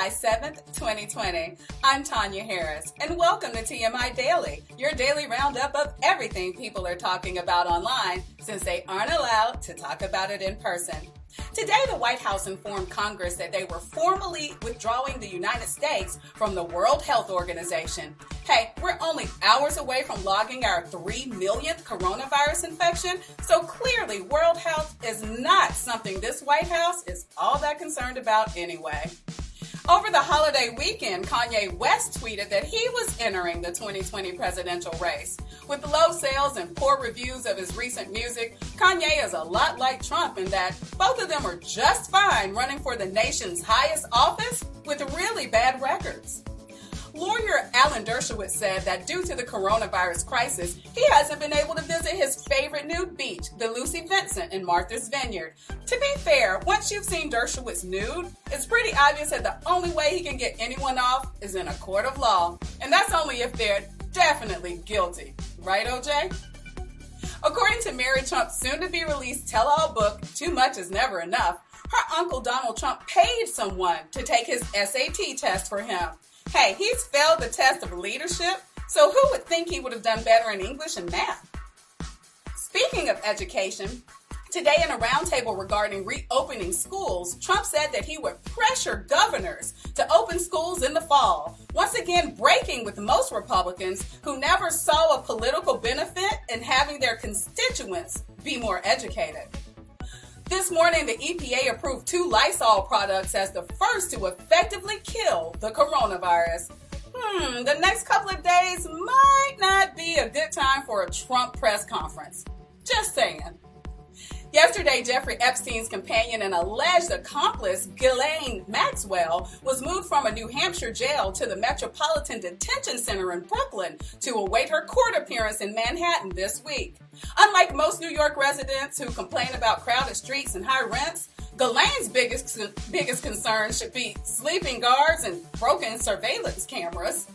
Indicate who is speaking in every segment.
Speaker 1: July 7th, 2020. I'm Tanya Harris, and welcome to TMI Daily, your daily roundup of everything people are talking about online since they aren't allowed to talk about it in person. Today, the White House informed Congress that they were formally withdrawing the United States from the World Health Organization. Hey, we're only hours away from logging our 3 millionth coronavirus infection, so clearly World Health is not something this White House is all that concerned about anyway. Over the holiday weekend, Kanye West tweeted that he was entering the 2020 presidential race. With low sales and poor reviews of his recent music, Kanye is a lot like Trump in that both of them are just fine running for the nation's highest office with really bad records. Lawyer Alan Dershowitz said that due to the coronavirus crisis, he hasn't been able to visit his favorite nude beach, the Lucy Vincent in Martha's Vineyard. To be fair, once you've seen Dershowitz nude, it's pretty obvious that the only way he can get anyone off is in a court of law. And that's only if they're definitely guilty. Right, OJ? According to Mary Trump's soon-to-be-released tell-all book, Too Much Is Never Enough, her uncle Donald Trump paid someone to take his SAT test for him. Hey, he's failed the test of leadership, so who would think he would have done better in English and math? Speaking of education, today in a roundtable regarding reopening schools, Trump said that he would pressure governors to open schools in the fall, once again breaking with most Republicans who never saw a political benefit in having their constituents be more educated. This morning, the EPA approved 2 Lysol products as the first to effectively kill the coronavirus. The next couple of days might not be a good time for a Trump press conference. Just saying. Yesterday, Jeffrey Epstein's companion and alleged accomplice, Ghislaine Maxwell, was moved from a New Hampshire jail to the Metropolitan Detention Center in Brooklyn to await her court appearance in Manhattan this week. Unlike most New York residents who complain about crowded streets and high rents, Ghislaine's biggest concern should be sleeping guards and broken surveillance cameras.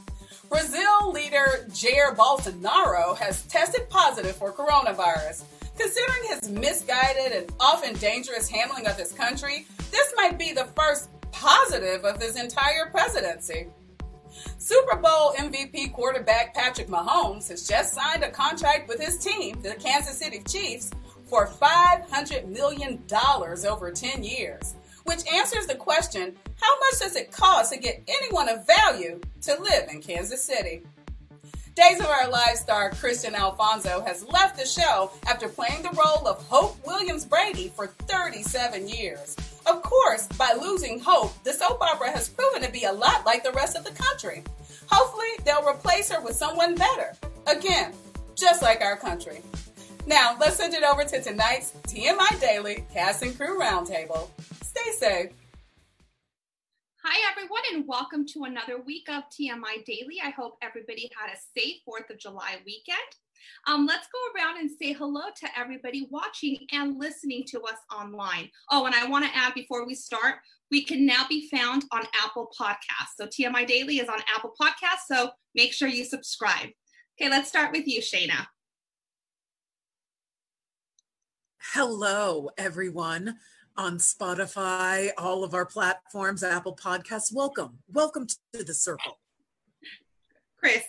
Speaker 1: Brazil leader Jair Bolsonaro has tested positive for coronavirus. Considering his misguided and often dangerous handling of his country, this might be the first positive of his entire presidency. Super Bowl MVP quarterback Patrick Mahomes has just signed a contract with his team, the Kansas City Chiefs, for $500 million over 10 years, which answers the question, how much does it cost to get anyone of value to live in Kansas City? Days of Our Lives star Christian Alfonso has left the show after playing the role of Hope Williams Brady for 37 years. Of course, by losing Hope, the soap opera has proven to be a lot like the rest of the country. Hopefully, they'll replace her with someone better. Again, just like our country. Now, let's send it over to tonight's TMI Daily Cast and Crew Roundtable. Stay safe.
Speaker 2: Hi, everyone, and welcome to another week of TMI Daily. I hope everybody had a safe 4th of July weekend. Let's go around and say hello to everybody watching and listening to us online. Oh, and I want to add before we start, we can now be found on Apple Podcasts. So TMI Daily is on Apple Podcasts, so make sure you subscribe. Okay, let's start with you, Shayna.
Speaker 3: Hello, everyone. On Spotify, all of our platforms, Apple Podcasts. Welcome to the circle.
Speaker 2: Chris.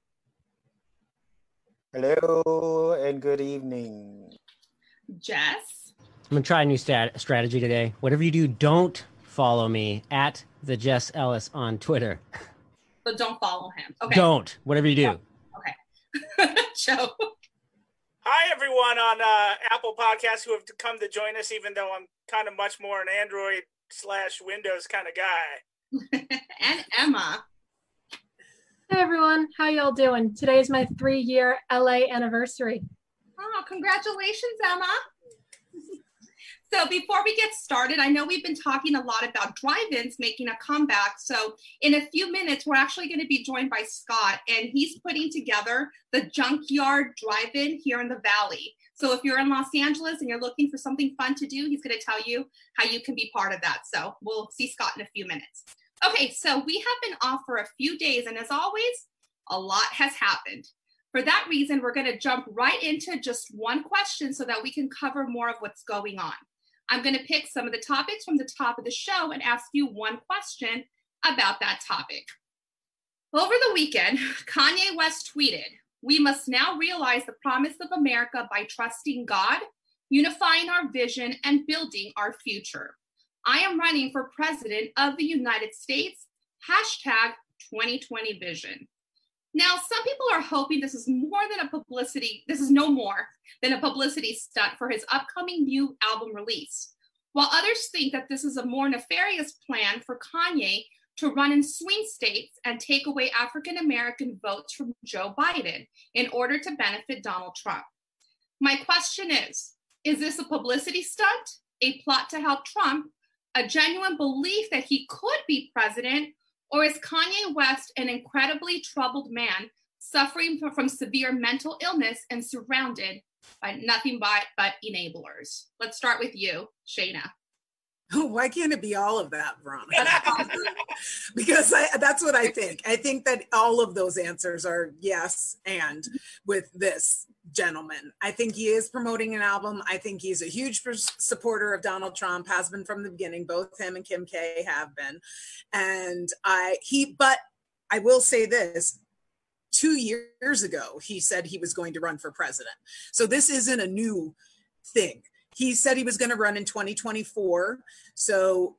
Speaker 4: Hello and good evening.
Speaker 2: Jess.
Speaker 5: I'm gonna try a new strategy today. Whatever you do, don't follow me at the Jess Ellis on Twitter.
Speaker 2: But don't follow him. Okay.
Speaker 5: Don't. Whatever you do.
Speaker 2: Yeah. Okay. Joe.
Speaker 6: Hi, everyone on Apple Podcasts who have come to join us, even though I'm kind of much more an Android/Windows kind of guy.
Speaker 2: And Emma.
Speaker 7: Hey, everyone. How y'all doing? Today is my 3-year LA anniversary.
Speaker 2: Oh, congratulations, Emma. So before we get started, I know we've been talking a lot about drive-ins making a comeback. So in a few minutes, we're actually going to be joined by Scott, and he's putting together the Junkyard Drive-In here in the Valley. So if you're in Los Angeles and you're looking for something fun to do, he's going to tell you how you can be part of that. So we'll see Scott in a few minutes. Okay, so we have been off for a few days, and as always, a lot has happened. For that reason, we're going to jump right into just one question so that we can cover more of what's going on. I'm going to pick some of the topics from the top of the show and ask you one question, about that topic. Over the weekend, Kanye West tweeted, "We must now realize the promise of America by trusting God, unifying our vision, and building our future. I am running for president of the United States, hashtag 2020 vision." Now, some people are hoping this is no more than a publicity stunt for his upcoming new album release, while others think that this is a more nefarious plan for Kanye to run in swing states and take away African-American votes from Joe Biden in order to benefit Donald Trump. My question is this a publicity stunt, a plot to help Trump, a genuine belief that he could be president, or is Kanye West an incredibly troubled man suffering from severe mental illness and surrounded by nothing but enablers? Let's start with you, Shayna.
Speaker 3: Why can't it be all of that, Veronica? Because that's what I think. I think that all of those answers are yes, and with this gentleman. I think he is promoting an album. I think he's a huge supporter of Donald Trump, has been from the beginning. Both him and Kim K have been. And but I will say this, 2 years ago, he said he was going to run for president. So this isn't a new thing. He said he was going to run in 2024. So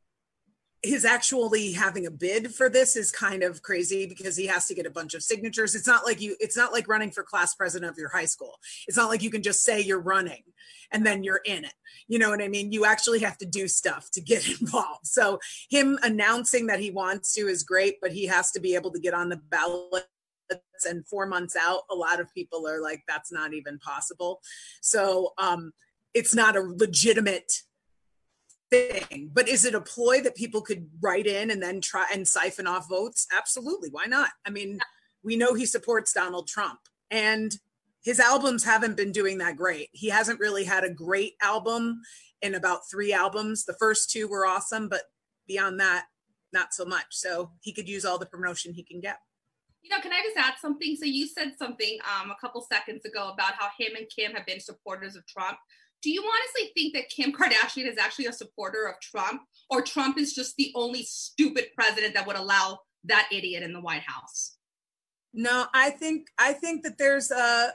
Speaker 3: his actually having a bid for this is kind of crazy because he has to get a bunch of signatures. It's not like running for class president of your high school. It's not like you can just say you're running and then you're in it. You know what I mean? You actually have to do stuff to get involved. So him announcing that he wants to is great, but he has to be able to get on the ballot. And 4 months out, a lot of people are like, that's not even possible. So, it's not a legitimate thing, but is it a ploy that people could write in and then try and siphon off votes? Absolutely. Why not? I mean, we know he supports Donald Trump and his albums haven't been doing that great. He hasn't really had a great album in about 3 albums. The first 2 were awesome, but beyond that, not so much. So he could use all the promotion he can get.
Speaker 2: Can I just add something? So you said something a couple seconds ago about how him and Kim have been supporters of Trump. Do you honestly think that Kim Kardashian is actually a supporter of Trump, or Trump is just the only stupid president that would allow that idiot in the White House?
Speaker 3: No, I think that there's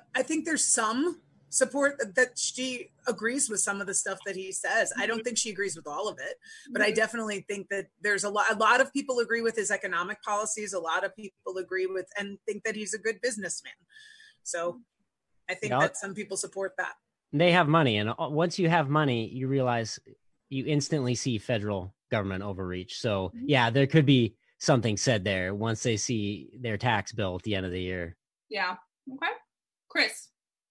Speaker 3: some support that she agrees with some of the stuff that he says. I don't think she agrees with all of it, but I definitely think that there's a lot of people agree with his economic policies. A lot of people agree with and think that he's a good businessman. So I think that some people support that.
Speaker 5: They have money. And once you have money, you realize you instantly see federal government overreach. So yeah, there could be something said there once they see their tax bill at the end of the year.
Speaker 2: Yeah. Okay. Chris.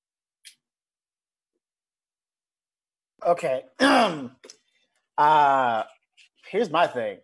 Speaker 4: Okay. Here's my thing.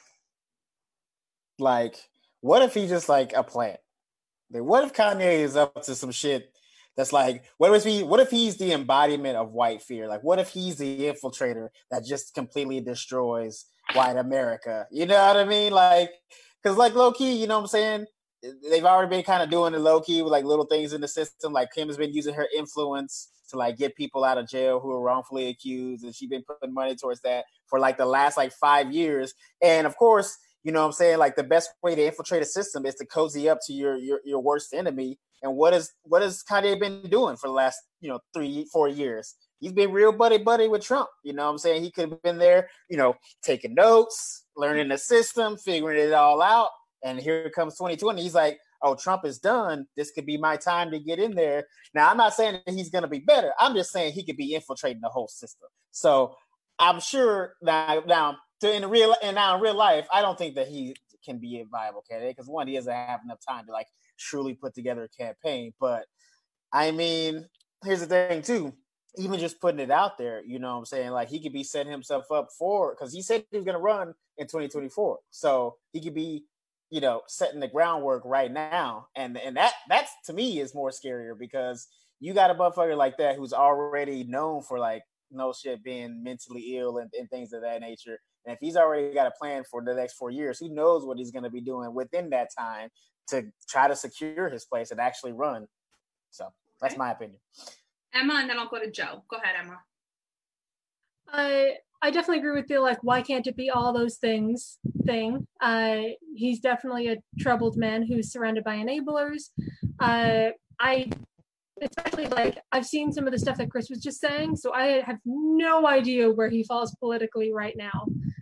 Speaker 4: Like, what if he's just like a plant? Like, what if Kanye is up to some shit that's like, what if he's the embodiment of white fear? Like, what if he's the infiltrator that just completely destroys white America? You know what I mean? Like, because like low key, you know what I'm saying? They've already been kind of doing it low key with like little things in the system. Like Kim has been using her influence to like get people out of jail who are wrongfully accused, and she's been putting money towards that for like the last like 5 years. And of course, you know what I'm saying? Like the best way to infiltrate a system is to cozy up to your worst enemy. And what has Kanye been doing for the last, 3-4 years? He's been real buddy with Trump. You know what I'm saying? He could have been there, taking notes, learning the system, figuring it all out. And here comes 2020. He's like, oh, Trump is done. This could be my time to get in there. Now, I'm not saying that he's going to be better. I'm just saying he could be infiltrating the whole system. So I'm sure now in real life, I don't think that he can be a viable candidate because one, he doesn't have enough time to like truly put together a campaign. But I mean, here's the thing too. Even just putting it out there, you know what I'm saying? Like he could be setting himself up for, because he said he was going to run in 2024. So he could be, setting the groundwork right now. And that's to me is more scarier because you got a motherfucker like that who's already known for like no shit being mentally ill and things of that nature. And if he's already got a plan for the next 4 years, who knows what he's going to be doing within that time to try to secure his place and actually run. So that's my opinion.
Speaker 2: Emma, and then I'll go to Joe. Go ahead, Emma.
Speaker 7: I definitely agree with the like, why can't it be all those things thing. He's definitely a troubled man who's surrounded by enablers. I especially like I've seen some of the stuff that Chris was just saying, so I have no idea where he falls politically right now.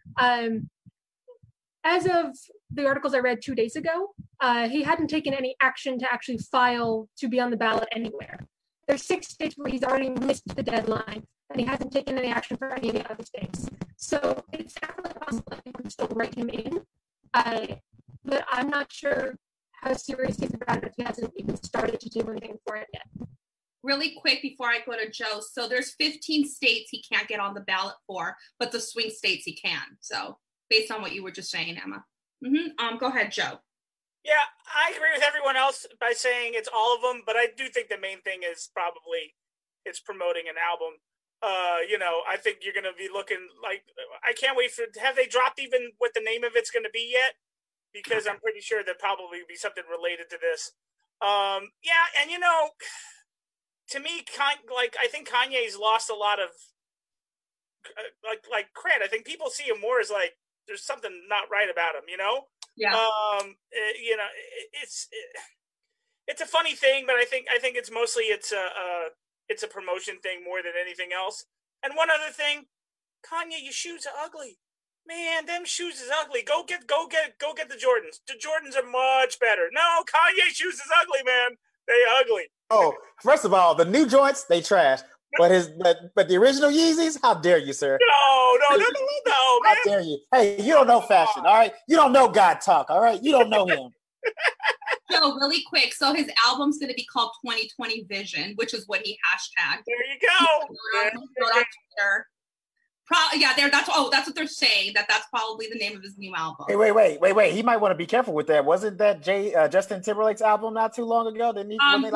Speaker 7: As of the articles I read 2 days ago, he hadn't taken any action to actually file to be on the ballot anywhere. There's 6 states where he's already missed the deadline, and he hasn't taken any action for any of the other states. So it's definitely possible that we can still write him in, but I'm not sure how serious he's about it if he hasn't even started to do anything for it yet.
Speaker 2: Really quick before I go to Joe, so there's 15 states he can't get on the ballot for, but the swing states he can. So based on what you were just saying, Emma. Go ahead, Joe.
Speaker 6: Yeah, I agree with everyone else by saying it's all of them, but I do think the main thing is probably it's promoting an album. I think you're going to be looking like, I can't wait have they dropped even what the name of it's going to be yet? Because I'm pretty sure there'll probably be something related to this. And to me, I think Kanye's lost a lot of like cred. I think people see him more as like there's something not right about him,
Speaker 2: Yeah.
Speaker 6: It's a funny thing, but I think it's mostly it's a promotion thing more than anything else. And one other thing, Kanye, your shoes are ugly. Man, them shoes is ugly. Go get the Jordans. The Jordans are much better. No, Kanye shoes is ugly, man. They ugly.
Speaker 4: Oh, first of all, the new joints, they trash. But the original Yeezys, how dare you, sir?
Speaker 6: No, man.
Speaker 4: How dare you? Hey, you don't know fashion, all right? You don't know God talk, all right? You don't know him.
Speaker 2: So really quick, so his album's going to be called 2020 Vision, which is what he hashtagged.
Speaker 6: There you go.
Speaker 2: Go on Twitter. That's what they're saying. That's probably the name of his new album.
Speaker 4: Hey, wait. He might want to be careful with that. Wasn't that Justin Timberlake's album not too long ago? Didn't he?
Speaker 2: What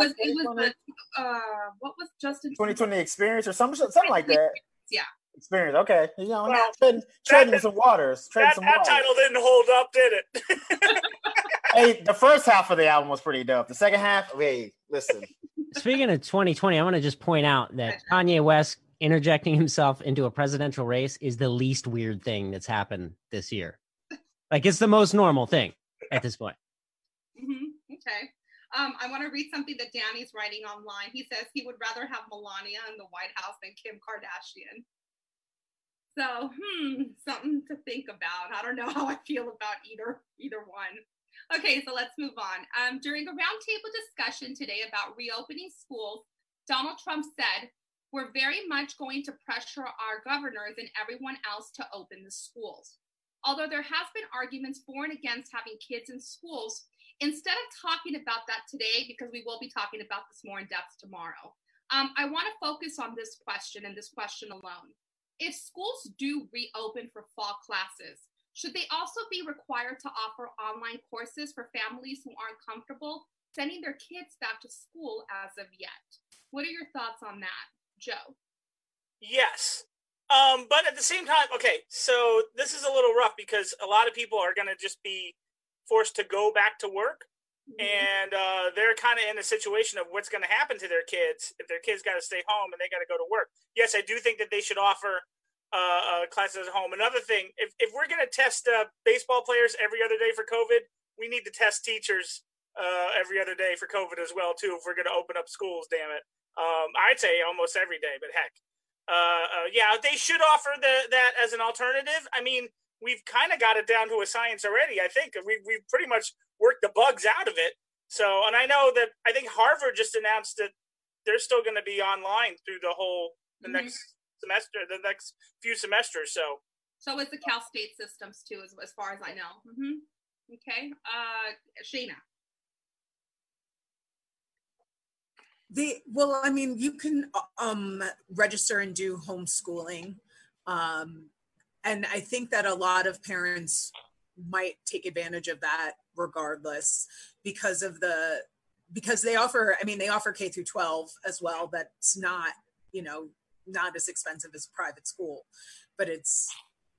Speaker 2: was Justin
Speaker 4: 2020 Experience or something like that?
Speaker 2: Yeah.
Speaker 4: Experience. Okay. Treading some waters.
Speaker 6: That title didn't hold up, did it?
Speaker 4: Hey, the first half of the album was pretty dope. The second half, listen.
Speaker 5: Speaking of 2020, I want to just point out that Kanye West interjecting himself into a presidential race is the least weird thing that's happened this year. Like, it's the most normal thing at this point.
Speaker 2: Okay. I want to read something that Danny's writing online. He says he would rather have Melania in the White House than Kim Kardashian. So, something to think about. I don't know how I feel about either one. Okay, so let's move on. During a roundtable discussion today about reopening schools, Donald Trump said, "We're very much going to pressure our governors and everyone else to open the schools." Although there has been arguments for and against having kids in schools, instead of talking about that today, because we will be talking about this more in depth tomorrow, I want to focus on this question and this question alone. If schools do reopen for fall classes, should they also be required to offer online courses for families who aren't comfortable sending their kids back to school as of yet? What are your thoughts on that, Joe?
Speaker 6: Yes. But at the same time, okay, so this is a little rough because a lot of people are going to just be forced to go back to work. And they're kind of in a situation of what's going to happen to their kids if their kids got to stay home and they got to go to work. Yes, I do think that they should offer classes at home. Another thing, if we're going to test baseball players every other day for COVID, we need to test teachers every other day for COVID as well, too, if we're going to open up schools, damn it. I'd say almost every day, but heck. They should offer that as an alternative. I mean, we've kind of got it down to a science already. I think we've pretty much worked the bugs out of it. So, and I know that I think Harvard just announced that they're still going to be online through the next semester, the next few semesters. So
Speaker 2: is the Cal State systems too, as far as I know. Okay, Shayna.
Speaker 3: You can register and do homeschooling. And I think that a lot of parents might take advantage of that regardless because they offer K through 12 as well. That's not as expensive as a private school, but it's,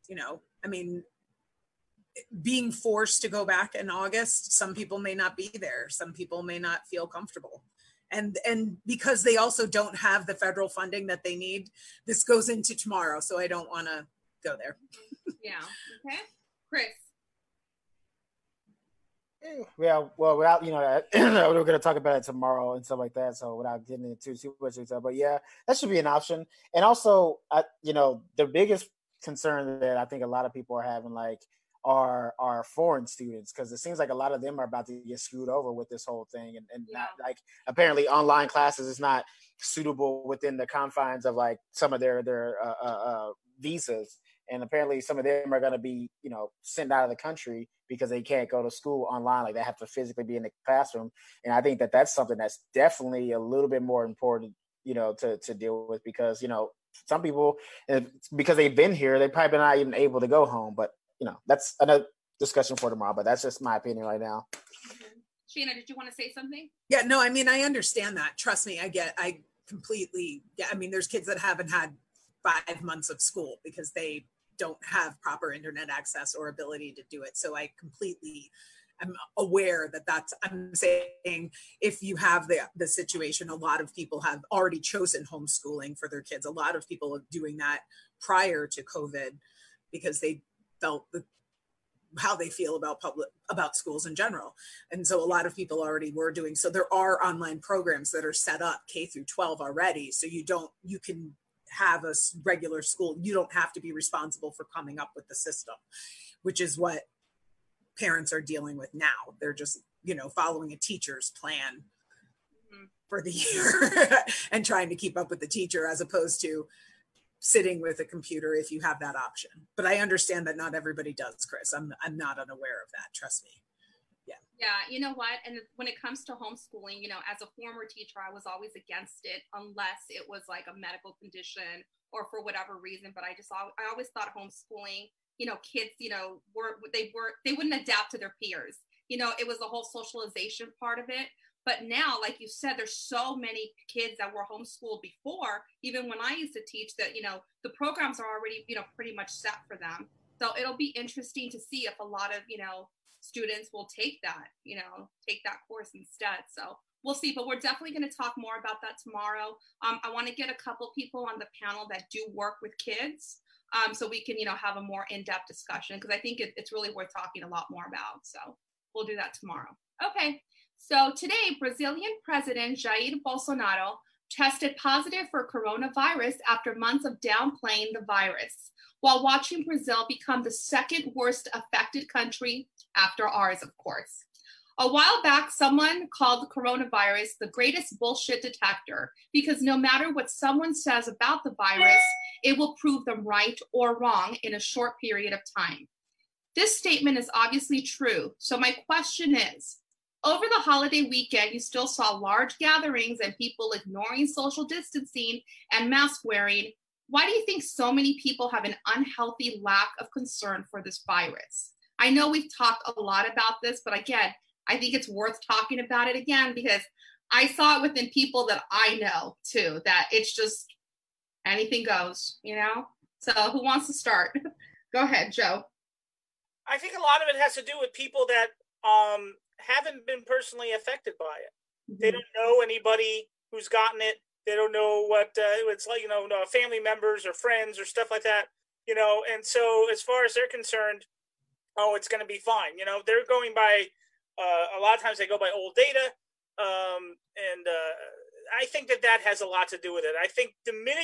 Speaker 3: being forced to go back in August, some people may not be there. Some people may not feel comfortable. And because they also don't have the federal funding that they need, this goes into tomorrow. So I don't want to go there.
Speaker 2: Yeah. Okay. Chris.
Speaker 4: Yeah, well, without we're going to talk about it tomorrow and stuff like that. So without getting into too much detail, but yeah, that should be an option. And also, the biggest concern that I think a lot of people are having, like, are foreign students, because it seems like a lot of them are about to get screwed over with this whole thing, and not, like, apparently online classes is not suitable within the confines of, like, some of their visas. And apparently some of them are going to be, sent out of the country because they can't go to school online. Like, they have to physically be in the classroom. And I think that that's something that's definitely a little bit more important, to deal with, because, some people, because they've been here, they probably not even able to go home. But, that's another discussion for tomorrow. But that's just my opinion right now.
Speaker 2: Sheena, did you want to say something?
Speaker 3: Yeah, no, I mean, I understand that. Trust me, I completely, I mean, there's kids that haven't had 5 months of school because they don't have proper internet access or ability to do it. So I completely am aware I'm saying, if you have the situation, a lot of people have already chosen homeschooling for their kids. A lot of people are doing that prior to COVID because they felt how they feel about schools in general. And so a lot of people already were doing, so there are online programs that are set up K through 12 already. So you can have a regular school. You don't have to be responsible for coming up with the system, which is what parents are dealing with now. They're just, following a teacher's plan for the year and trying to keep up with the teacher, as opposed to sitting with a computer if you have that option. But I understand that not everybody does, Chris. I'm not unaware of that. Trust me.
Speaker 2: Yeah, you know what? And when it comes to homeschooling, as a former teacher, I was always against it unless it was like a medical condition or for whatever reason. But I always thought homeschooling, kids, they wouldn't adapt to their peers. It was the whole socialization part of it. But now, like you said, there's so many kids that were homeschooled before, even when I used to teach, that, the programs are already, pretty much set for them. So it'll be interesting to see if a lot of, students will take that course instead. So we'll see, but we're definitely going to talk more about that tomorrow. I want to get a couple people on the panel that do work with kids, so we can, have a more in-depth discussion, because I think it's really worth talking a lot more about. So we'll do that tomorrow. Okay. So today, Brazilian President Jair Bolsonaro tested positive for coronavirus after months of downplaying the virus, while watching Brazil become the second worst affected country after ours, of course. A while back, someone called the coronavirus the greatest bullshit detector, because no matter what someone says about the virus, it will prove them right or wrong in a short period of time. This statement is obviously true. So my question is, over the holiday weekend, you still saw large gatherings and people ignoring social distancing and mask wearing. Why do you think so many people have an unhealthy lack of concern for this virus? I know we've talked a lot about this, but again, I think it's worth talking about it again, because I saw it within people that I know too, that it's just anything goes, So who wants to start? Go ahead, Joe.
Speaker 6: I think a lot of it has to do with people that haven't been personally affected by it. Mm-hmm. They don't know anybody who's gotten it. They don't know what it's like, family members or friends or stuff like that, and so as far as they're concerned, it's going to be fine. They're going by, a lot of times they go by old data. And I think that has a lot to do with it. I think the minute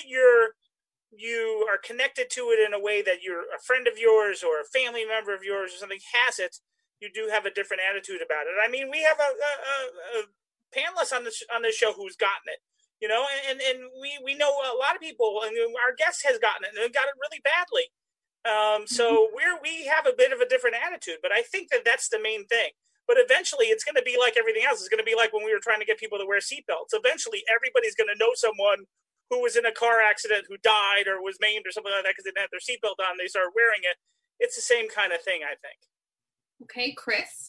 Speaker 6: you are connected to it in a way that you're a friend of yours or a family member of yours or something has it, you do have a different attitude about it. I mean, we have a panelist on this show who's gotten it, and we know a lot of people, and our guest has gotten it and got it really badly. So we have a bit of a different attitude, but I think that's the main thing. But eventually it's going to be like everything else. It's going to be like when we were trying to get people to wear seatbelts. Eventually everybody's going to know someone who was in a car accident, who died or was maimed or something like that because they didn't have their seatbelt on. They started wearing it. It's the same kind of thing, I think.
Speaker 2: Okay, Chris.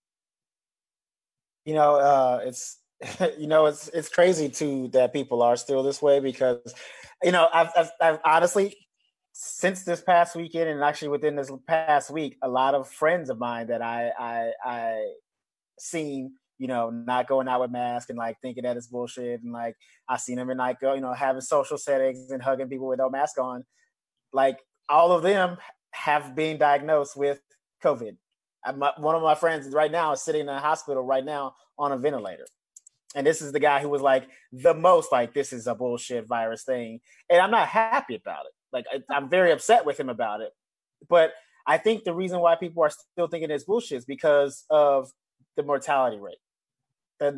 Speaker 4: It's crazy too that people are still this way, because I've honestly, since this past weekend, and actually within this past week, a lot of friends of mine that I seen, not going out with masks and like thinking that it's bullshit, and like I seen them and like go, having social settings and hugging people with no mask on. Like all of them have been diagnosed with COVID. One of my friends right now is sitting in a hospital right now on a ventilator. And this is the guy who was like the most like, this is a bullshit virus thing. And I'm not happy about it. Like, I'm very upset with him about it. But I think the reason why people are still thinking it's bullshit is because of the mortality rate, the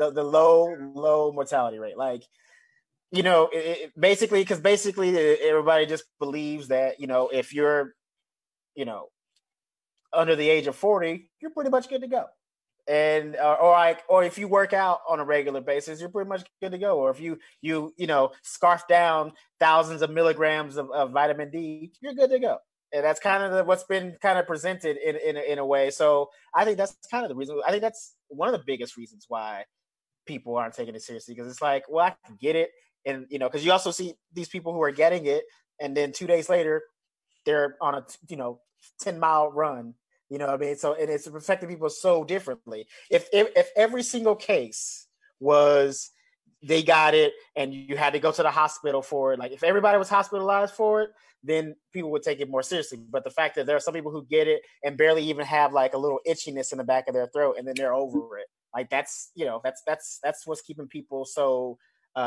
Speaker 4: low mortality rate. Like, you know, basically everybody just believes that, you know, if you're, you know, under the age of 40, you're pretty much good to go. And or if you work out on a regular basis, you're pretty much good to go. Or if you know, scarf down thousands of milligrams of vitamin D, you're good to go. And that's kind of what's been kind of presented in a way. So I think that's kind of the reason. I think that's one of the biggest reasons why people aren't taking it seriously, because it's like, well, I can get it, and you know, because you also see these people who are getting it, and then 2 days later, they're on a 10-mile run. You know what I mean? So, and it's affecting people so differently. If every single case was they got it and you had to go to the hospital for it, like if everybody was hospitalized for it, then people would take it more seriously. But the fact that there are some people who get it and barely even have like a little itchiness in the back of their throat, and then they're over it. Like that's what's keeping people so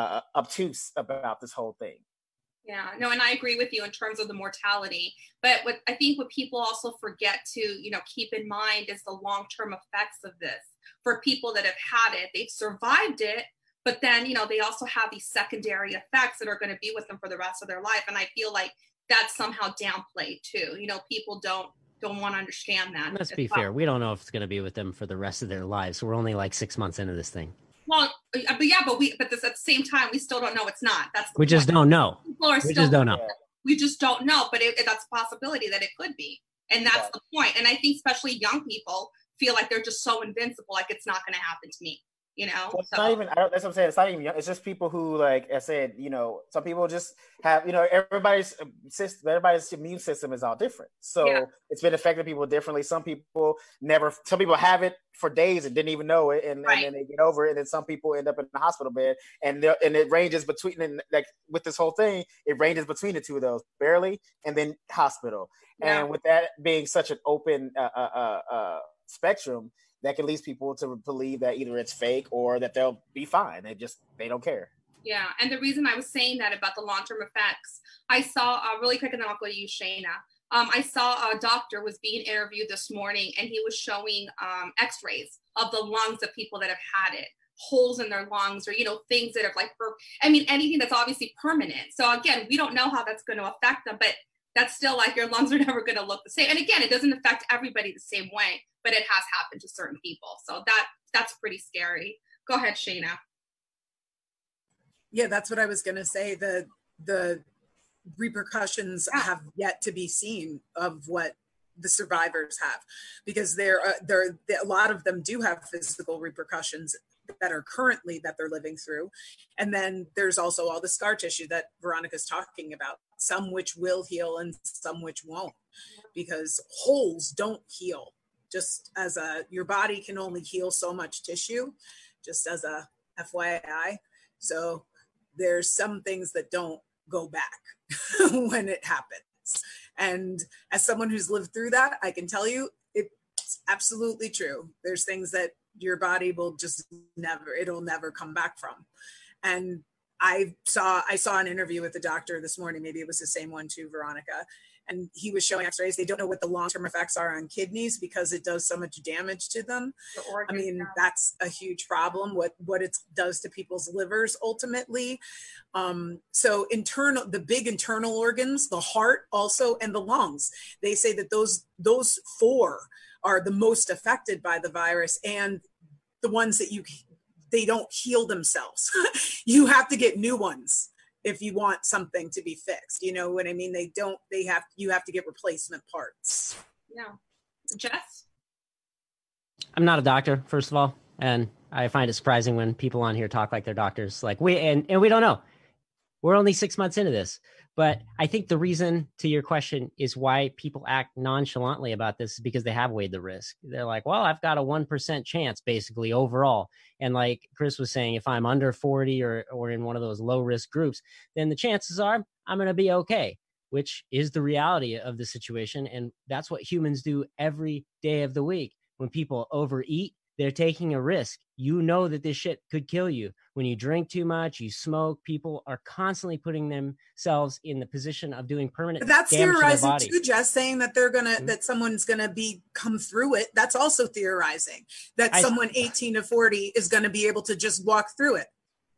Speaker 4: obtuse about this whole thing.
Speaker 2: Yeah, no, and I agree with you in terms of the mortality. But what I think what people also forget to, you know, keep in mind is the long-term effects of this. For people that have had it, they've survived it, but then, you know, they also have these secondary effects that are going to be with them for the rest of their life. And I feel like that's somehow downplayed too. You know, people don't want to understand that.
Speaker 5: Let's be fair. We don't know if it's going to be with them for the rest of their lives. We're only like 6 months into this thing.
Speaker 2: Well, but at the same time, we still don't know it's not.
Speaker 5: We just don't know. We just don't know.
Speaker 2: We just don't know, but that's a possibility that it could be. And that's the point. And I think especially young people feel like they're just so invincible, like it's not going to happen to me. You know,
Speaker 4: well, it's not even. That's what I'm saying. It's not even young. It's just people who, like I said, you know, some people just have, you know, everybody's immune system is all different. So it's been affecting people differently. Some people have it for days and didn't even know it, and then they get over it. And then some people end up in the hospital bed, and it ranges between, and like with this whole thing, it ranges between the two of those, barely, and then hospital. Yeah. And with that being such an open spectrum, that can lead people to believe that either it's fake or that they'll be fine. They don't care.
Speaker 2: Yeah. And the reason I was saying that about the long-term effects, I saw really quick, and then I'll go to you, Shayna. I saw a doctor was being interviewed this morning, and he was showing x-rays of the lungs of people that have had it, holes in their lungs, or, you know, things that have anything that's obviously permanent. So again, we don't know how that's going to affect them, but that's still like your lungs are never going to look the same. And again, it doesn't affect everybody the same way, but it has happened to certain people. So that's pretty scary. Go ahead, Shayna.
Speaker 3: Yeah, that's what I was going to say. The repercussions have yet to be seen of what the survivors have, because a lot of them do have physical repercussions that are currently that they're living through. And then there's also all the scar tissue that Veronica's talking about, some which will heal and some which won't, because holes don't heal. Just as your body can only heal so much tissue, just as a FYI. So there's some things that don't go back when it happens. And as someone who's lived through that, I can tell you it's absolutely true. There's things that your body will just it'll never come back from. And I saw an interview with the doctor this morning, maybe it was the same one too, Veronica, and he was showing x-rays. They don't know what the long-term effects are on kidneys because it does so much damage to them. I mean, that's a huge problem, what it does to people's livers ultimately. So the big internal organs, the heart also, and the lungs, they say that those four are the most affected by the virus, and the ones that they don't heal themselves. You have to get new ones if you want something to be fixed. You know what I mean? You have to get replacement parts.
Speaker 2: Yeah. Jess?
Speaker 5: I'm not a doctor, first of all. And I find it surprising when people on here talk like they're doctors. Like we don't know. We're only 6 months into this. But I think the reason to your question is why people act nonchalantly about this is because they have weighed the risk. They're like, well, I've got a 1% chance basically overall. And like Chris was saying, if I'm under 40 or in one of those low risk groups, then the chances are I'm going to be okay. which is the reality of the situation. And that's what humans do every day of the week. When people overeat, they're taking a risk. You know that this shit could kill you. When you drink too much, you smoke, people are constantly putting themselves in the position of doing permanent
Speaker 3: That's
Speaker 5: damage to their
Speaker 3: theorizing
Speaker 5: body.
Speaker 3: too, Jess, saying that they're gonna that someone's gonna come through it. That's also theorizing that someone 18 to 40 is gonna be able to just walk through it.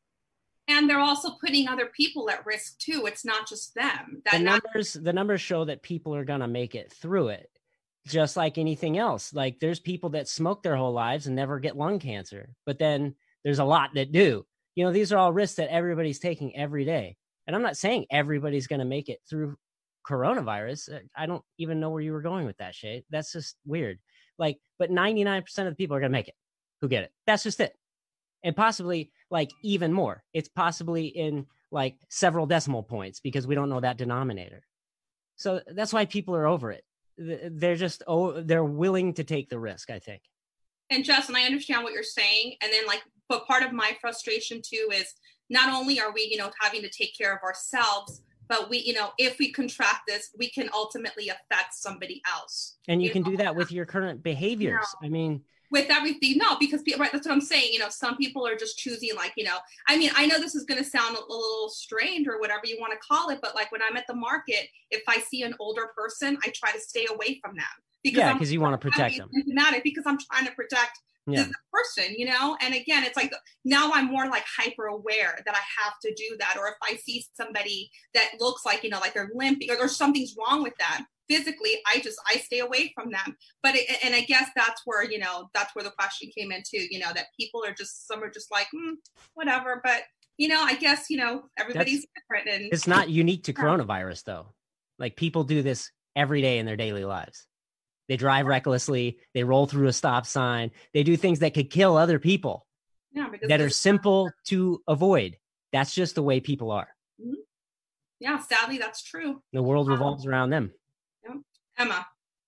Speaker 2: And they're also putting other people at risk too. It's not just them.
Speaker 5: The numbers show that people are gonna make it through it. Just like anything else. Like there's people that smoke their whole lives and never get lung cancer, but then there's a lot that do. You know, these are all risks that everybody's taking every day. And I'm not saying everybody's going to make it through coronavirus. I don't even know where you were going with that, Shay. That's just weird. Like, but 99% of the people are going to make it who get it. That's just it. And possibly like even more. It's possibly in like several decimal points because we don't know that denominator. So that's why people are over it. They're just, they're willing to take the risk, I think.
Speaker 2: And Justin, I understand what you're saying. And then but part of my frustration too is not only are we, having to take care of ourselves, but we, if we contract this, we can ultimately affect somebody else.
Speaker 5: And you can do that with your current behaviors. I mean,
Speaker 2: with everything, no, because right, that's what I'm saying. Some people are just choosing, I mean, I know this is going to sound a little strange or whatever you want to call it, but when I'm at the market, if I see an older person, I try to stay away from them because
Speaker 5: you want to protect them.
Speaker 2: Because I'm trying to protect the person, and again, it's now I'm more hyper aware that I have to do that. Or if I see somebody that looks like they're limping or something's wrong with them physically, I stay away from them. But and I guess that's where the question came into, that people are some are just whatever. But I guess everybody's different, and
Speaker 5: it's not unique to coronavirus though. Like people do this every day in their daily lives. They drive recklessly. They roll through a stop sign. They do things that could kill other people that are simple to avoid. That's just the way people are.
Speaker 2: Mm-hmm. Yeah, sadly, that's true.
Speaker 5: The world revolves around them.
Speaker 2: Emma.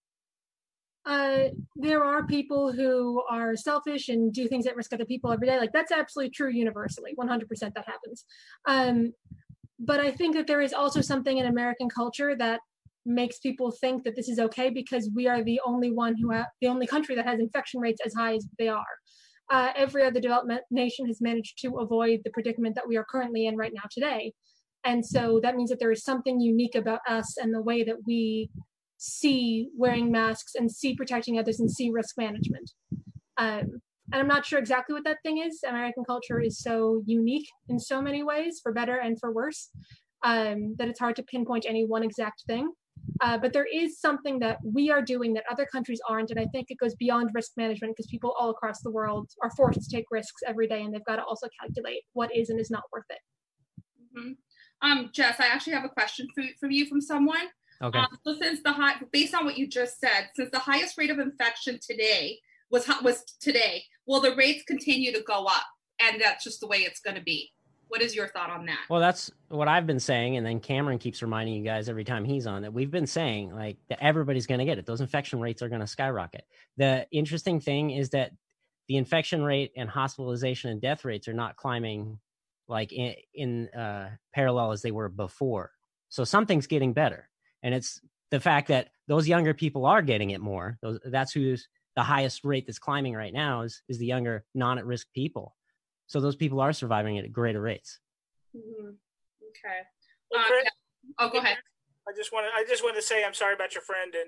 Speaker 7: There are people who are selfish and do things that risk other people every day. That's absolutely true universally. 100% that happens. But I think that there is also something in American culture that makes people think that this is okay because we are the only country that has infection rates as high as they are. Every other development nation has managed to avoid the predicament that we are currently in right now today. And so that means that there is something unique about us and the way that we see wearing masks and see protecting others and see risk management. And I'm not sure exactly what that thing is. American culture is so unique in so many ways, for better and for worse, that it's hard to pinpoint any one exact thing. But there is something that we are doing that other countries aren't, and I think it goes beyond risk management because people all across the world are forced to take risks every day, and they've got to also calculate what is and is not worth it.
Speaker 2: Mm-hmm. Jess, I actually have a question for you from someone.
Speaker 5: Okay.
Speaker 2: So based on what you just said, since the highest rate of infection today was today, will the rates continue to go up? And that's just the way it's going to be. What is your thought on that?
Speaker 5: Well, that's what I've been saying. And then Cameron keeps reminding you guys every time he's on that we've been saying that everybody's going to get it. Those infection rates are going to skyrocket. The interesting thing is that the infection rate and hospitalization and death rates are not climbing in parallel as they were before. So something's getting better. And it's the fact that those younger people are getting it more. That's who's the highest rate that's climbing right now is the younger non-at-risk people. So those people are surviving at greater rates.
Speaker 2: Mm-hmm. Okay.
Speaker 6: Well, Chris,
Speaker 2: go ahead.
Speaker 6: I just wanted to say I'm sorry about your friend and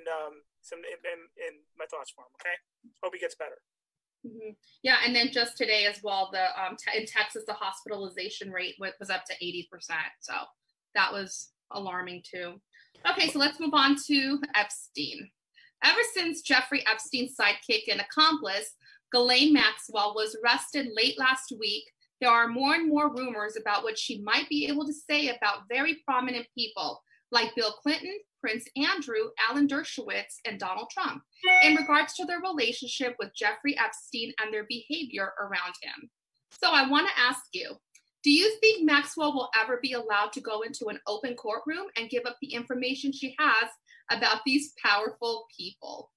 Speaker 6: my thoughts for him. Okay. Hope he gets better.
Speaker 2: Mm-hmm. Yeah, and then just today as well, in Texas the hospitalization rate was up to 80%. So that was alarming too. Okay, so let's move on to Epstein. Ever since Jeffrey Epstein's sidekick and accomplice, Ghislaine Maxwell, was arrested late last week, there are more and more rumors about what she might be able to say about very prominent people like Bill Clinton, Prince Andrew, Alan Dershowitz, and Donald Trump in regards to their relationship with Jeffrey Epstein and their behavior around him. So I want to ask you, do you think Maxwell will ever be allowed to go into an open courtroom and give up the information she has about these powerful people?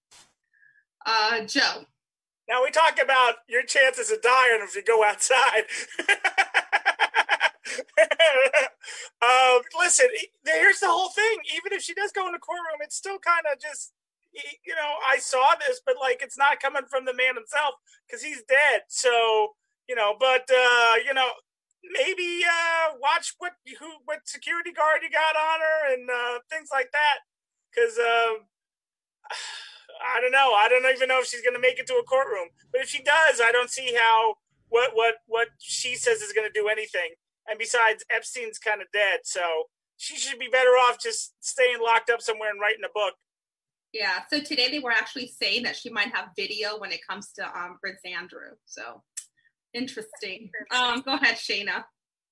Speaker 2: Joe.
Speaker 6: Now we talk about your chances of dying if you go outside. Listen, here's the whole thing. Even if she does go in the courtroom, it's still kind of just, you know, I saw this, but like it's not coming from the man himself because he's dead. So, you know, but you know, maybe watch what security guard you got on her and things like that, because I don't know. I don't even know if she's going to make it to a courtroom. But if she does, I don't see how what she says is going to do anything. And besides, Epstein's kind of dead, so she should be better off just staying locked up somewhere and writing a book.
Speaker 2: Yeah. So today they were actually saying that she might have video when it comes to Prince Andrew. So interesting. Go ahead, Shayna.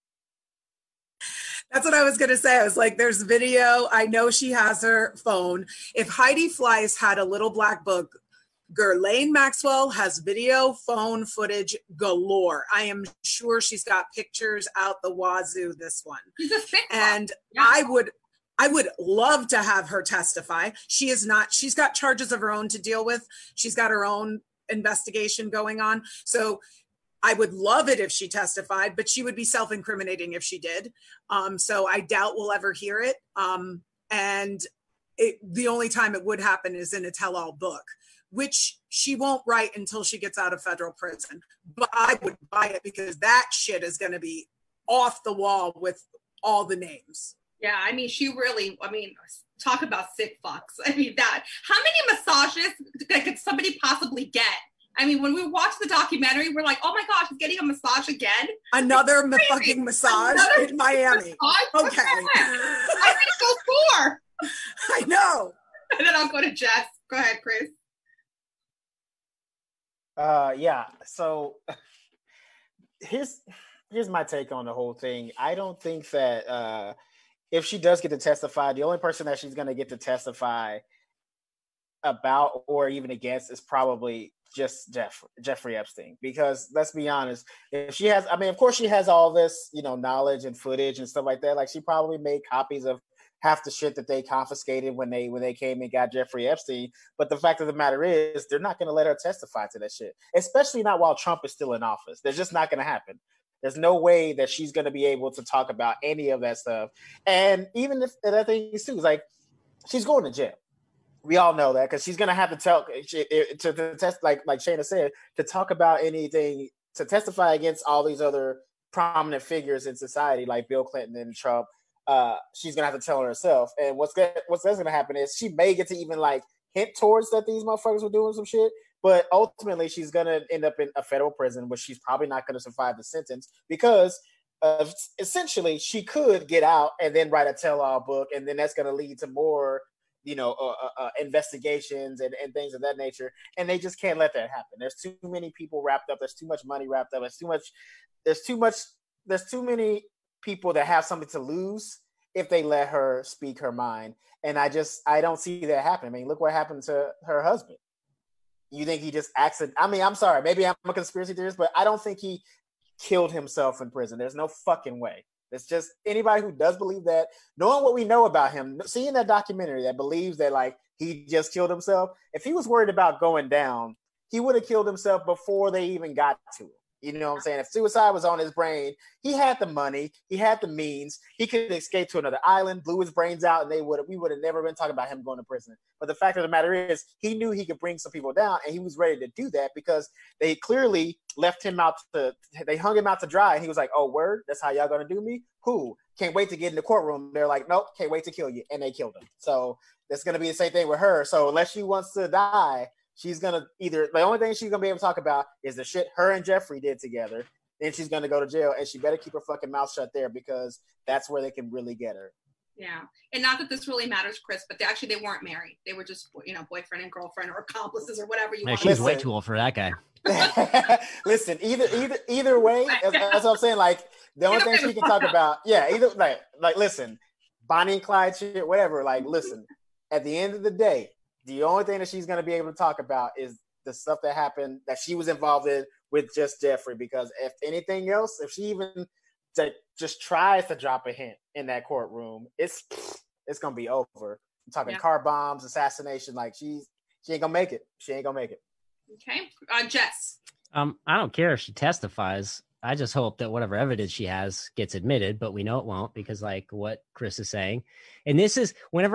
Speaker 3: That's what I was going to say. I was like, there's video. I know she has her phone. If Heidi Fleiss had a little black book, Ghislaine Maxwell has video phone footage galore. I am sure she's got pictures out the wazoo, this one.
Speaker 2: She's a sick one.
Speaker 3: And
Speaker 2: Yeah.
Speaker 3: I would love to have her testify. She is not, she's got charges of her own to deal with. She's got her own investigation going on. So I would love it if she testified, but she would be self-incriminating if she did. So I doubt we'll ever hear it. And the only time it would happen is in a tell-all book, which she won't write until she gets out of federal prison. But I would buy it because that shit is going to be off the wall with all the names.
Speaker 2: Yeah, I mean, talk about sick fucks. I mean, how many massages could somebody possibly get? I mean, when we watch the documentary, we're like, oh my gosh, he's getting a massage again.
Speaker 3: Another fucking massage in Miami. Okay.
Speaker 2: I think so 4.
Speaker 3: I know.
Speaker 2: And then I'll go to Jess. Go ahead, Chris.
Speaker 4: Yeah. So here's my take on the whole thing. I don't think that if she does get to testify, the only person that she's going to get to testify about or even against is probably just Jeffrey Epstein, because let's be honest, if she has, I mean, of course she has all this, you know, knowledge and footage and stuff like that. Like she probably made copies of half the shit that they confiscated when they came and got Jeffrey Epstein. But the fact of the matter is, they're not going to let her testify to that shit, especially not while Trump is still in office. They're just not going to happen. There's no way that she's going to be able to talk about any of that stuff. And even if that thing is too, is like, she's going to jail. We all know that, because she's going to have to tell to test, like Shayna said, to talk about anything, to testify against all these other prominent figures in society like Bill Clinton and Trump. She's going to have to tell herself. And what's going to happen is she may get to even like hint towards that these motherfuckers were doing some shit, but ultimately she's going to end up in a federal prison, which she's probably not going to survive the sentence, because essentially she could get out and then write a tell-all book, and then that's going to lead to more, you know, investigations and things of that nature. And they just can't let that happen. There's too many people wrapped up. There's too much money wrapped up. There's too many people that have something to lose if they let her speak her mind. And I don't see that happen. I mean, look what happened to her husband. You think he just I mean, I'm sorry, maybe I'm a conspiracy theorist, but I don't think he killed himself in prison. There's no fucking way. It's just anybody who does believe that, knowing what we know about him, seeing that documentary, that believes that like he just killed himself. If he was worried about going down, he would have killed himself before they even got to him. You know what I'm saying? If suicide was on his brain, he had the money, he had the means, he could escape to another island, blew his brains out, and we would have never been talking about him going to prison. But the fact of the matter is, he knew he could bring some people down, and he was ready to do that because they clearly left him out they hung him out to dry, and he was like, oh, word? That's how y'all gonna do me? Cool. Can't wait to get in the courtroom. They're like, nope, can't wait to kill you. And they killed him. So that's gonna be the same thing with her. So unless she wants to die, she's going to the only thing she's going to be able to talk about is the shit her and Jeffrey did together. Then she's going to go to jail, and she better keep her fucking mouth shut there, because that's where they can really get her.
Speaker 2: Yeah. And not that this really matters, Chris, but they weren't married. They were just, you know, boyfriend and girlfriend, or accomplices, or whatever you want.
Speaker 5: She's way too old for that guy.
Speaker 4: Listen, either way, that's what I'm saying. Like, the only thing she can talk about, either like listen, Bonnie and Clyde shit, whatever. Like, listen, at the end of the day, the only thing that she's going to be able to talk about is the stuff that happened, that she was involved in with just Jeffrey. Because if anything else, if she even just tries to drop a hint in that courtroom, it's going to be over. I'm talking car bombs, assassination. Like, she ain't going to make it. She ain't going to make it.
Speaker 2: Okay. Jess.
Speaker 5: I don't care if she testifies. I just hope that whatever evidence she has gets admitted, but we know it won't because like what Chris is saying. And this is whenever